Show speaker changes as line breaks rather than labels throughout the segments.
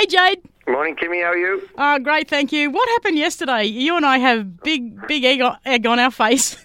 Hey, Jade.
Morning, Kimmy. How are you?
Great, thank you. What happened yesterday? You and I have big egg on our face.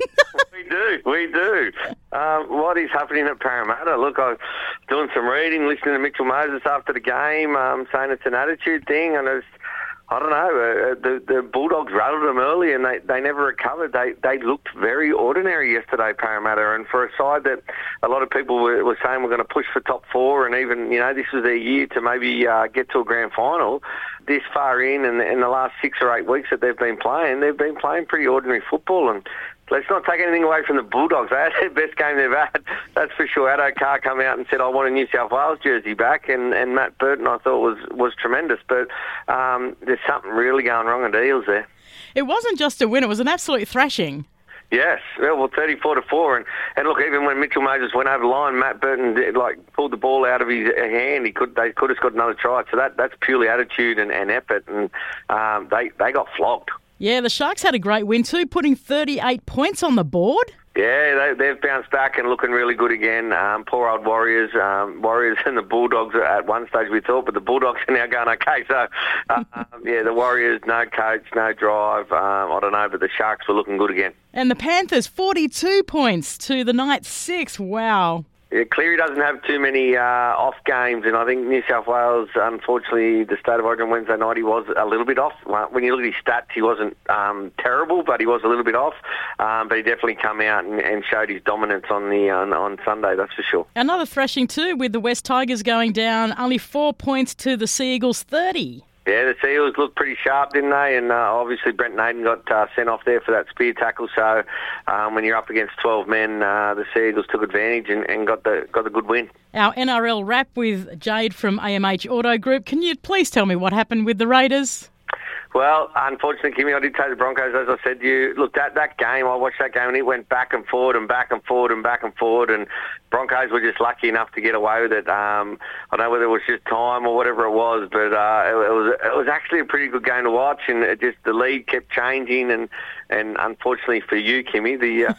We do. What is happening at Parramatta? Look, I was doing some reading, listening to Mitchell Moses after the game, saying it's an attitude thing, and I don't know, the Bulldogs rattled them early and they never recovered. They looked very ordinary yesterday, Parramatta, and for a side that a lot of people were saying we're going to push for top four, and even, this was their year to maybe get to a grand final. This far in the last 6 or 8 weeks that they've been playing pretty ordinary football, and let's not take anything away from the Bulldogs. They had their best game they've had, that's for sure. Addo Carr come out and said, I want a New South Wales jersey back, and Matt Burton I thought was tremendous. But there's something really going wrong at Eels there.
It wasn't just a win, it was an absolute thrashing.
Yes, well, 34-4, and look, even when Mitchell Moses went over the line, Matt Burton pulled the ball out of his hand. They could have scored another try. So that's purely attitude and effort, and they got flogged.
Yeah, the Sharks had a great win too, putting 38 points on the board.
Yeah, they've bounced back and looking really good again. Poor old Warriors and the Bulldogs at one stage we thought, but the Bulldogs are now going okay. So, the Warriors, no coach, no drive. I don't know, but the Sharks were looking good again.
And the Panthers, 42 points to the Knights 6. Wow.
Yeah, Cleary doesn't have too many off games, and I think New South Wales, unfortunately, the State of Origin Wednesday night, he was a little bit off. When you look at his stats, he wasn't terrible, but he was a little bit off. But he definitely come out and showed his dominance on Sunday, that's for sure.
Another thrashing too, with the West Tigers going down only 4 points to the Sea Eagles 30.
Yeah, the Seals looked pretty sharp, didn't they? And obviously Brent Naden got sent off there for that spear tackle. So when you're up against 12 men, the Sea Eagles took advantage and got the good win.
Our NRL wrap with Jade from AMH Auto Group. Can you please tell me what happened with the Raiders?
Well, unfortunately, Kimmy, I did take the Broncos, as I said to you. Look, that game, I watched that game, and it went back and forward and back and forward and back and forward, and Broncos were just lucky enough to get away with it. I don't know whether it was just time or whatever it was, but it was actually a pretty good game to watch, and the lead kept changing, and unfortunately for you, Kimmy,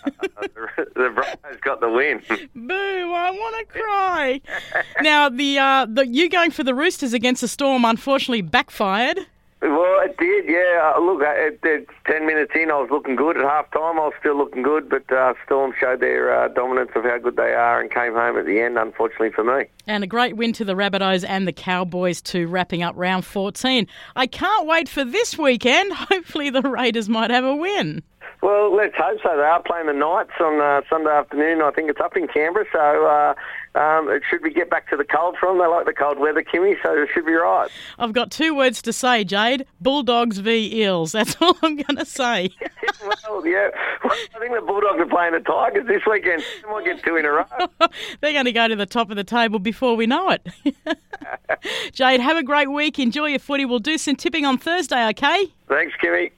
the Broncos got the win.
Boo! I want to cry. Now, the you going for the Roosters against the Storm unfortunately backfired.
Well, it did, yeah. Look, at 10 minutes in, I was looking good. At half-time, I was still looking good, but Storm showed their dominance of how good they are and came home at the end, unfortunately for me.
And a great win to the Rabbitohs and the Cowboys too, wrapping up round 14. I can't wait for this weekend. Hopefully the Raiders might have a win.
Well, let's hope so. They are playing the Knights on Sunday afternoon. I think it's up in Canberra, so it should be get back to the cold from. They like the cold weather, Kimmy, so it should be right.
I've got 2 words to say, Jade. Bulldogs v Eels. That's all I'm going to say.
Well, yeah. Well, I think the Bulldogs are playing the Tigers this weekend. They might get 2 in a row.
They're going to go to the top of the table before we know it. Jade, have a great week. Enjoy your footy. We'll do some tipping on Thursday, okay?
Thanks, Kimmy.